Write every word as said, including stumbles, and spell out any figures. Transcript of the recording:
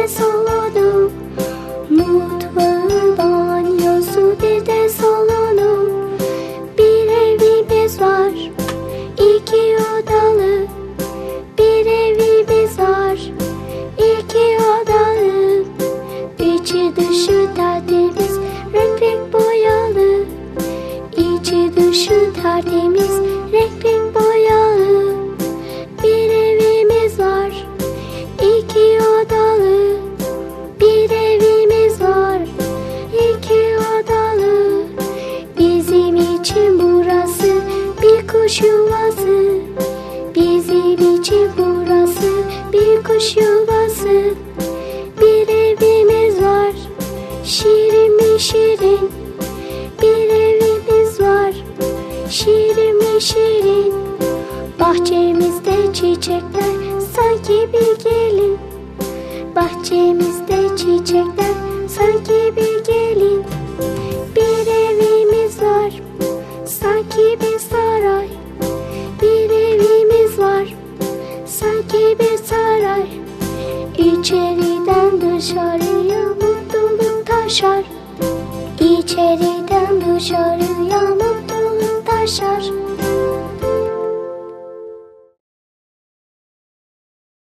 de salonu, mutfağı, banyosu, bir de salonu. Bir evimiz var, iki odalı. Bir evimiz var, iki odalı. İçi dışı tertemiz, renk renk boyalı. İçi dışı tertemiz, renk renk boyalı. Bir evimiz var, iki odalı. Bir evimiz var, iki odalı. Bizim için burası bir kuş yuvası. Bizim için burası bir kuş yuvası. Bir evimiz var, şirin mi şirin. Bir evimiz var, şirin mi şirin. Bahçemizde çiçekler sanki bir gelin. Bahçemizde çiçekler sanki bir gelin. Bir evimiz var, sanki bir saray. Bir evimiz var, sanki bir saray. İçeriden dışarıya mutluluk taşar. İçeriden dışarıya mutluluk taşar.